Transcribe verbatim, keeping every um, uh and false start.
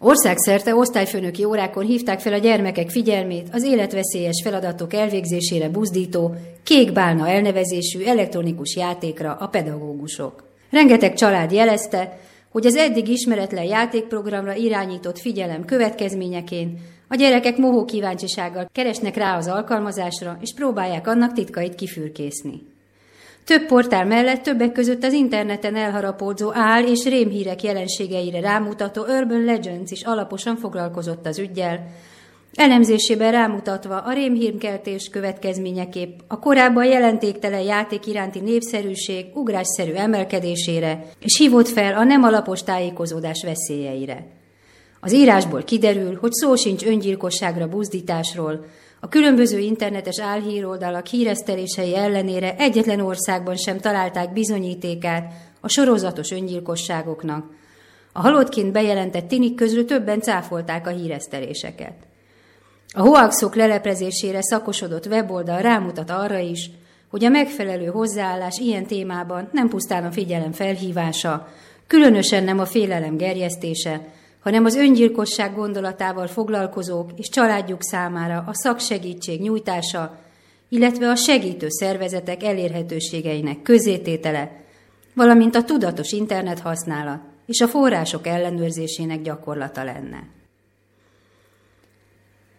Országszerte osztályfőnöki órákon hívták fel a gyermekek figyelmét az életveszélyes feladatok elvégzésére buzdító kék bálna elnevezésű elektronikus játékra a pedagógusok. Rengeteg család jelezte, hogy az eddig ismeretlen játékprogramra irányított figyelem következményeként a gyerekek mohó kíváncsisággal keresnek rá az alkalmazásra, és próbálják annak titkait kifürkészni. Több portál mellett többek között az interneten elharapódzó ál- és rémhírek jelenségeire rámutató Urban Legends is alaposan foglalkozott az üggyel, elemzésében rámutatva a rémhírkeltés következményeképp a korábban jelentéktelen játék iránti népszerűség ugrásszerű emelkedésére, és hívott fel a nem alapos tájékozódás veszélyeire. Az írásból kiderül, hogy szó sincs öngyilkosságra buzdításról, a különböző internetes álhíroldalak híresztelései ellenére egyetlen országban sem találták bizonyítékát a sorozatos öngyilkosságoknak. A halottként bejelentett tinik közül többen cáfolták a híreszteléseket. A hoaxok leleplezésére szakosodott weboldal rámutat arra is, hogy a megfelelő hozzáállás ilyen témában nem pusztán a figyelem felhívása, különösen nem a félelem gerjesztése, hanem az öngyilkosság gondolatával foglalkozók és családjuk számára a szaksegítség nyújtása, illetve a segítő szervezetek elérhetőségeinek közzététele, valamint a tudatos internethasználat és a források ellenőrzésének gyakorlata lenne.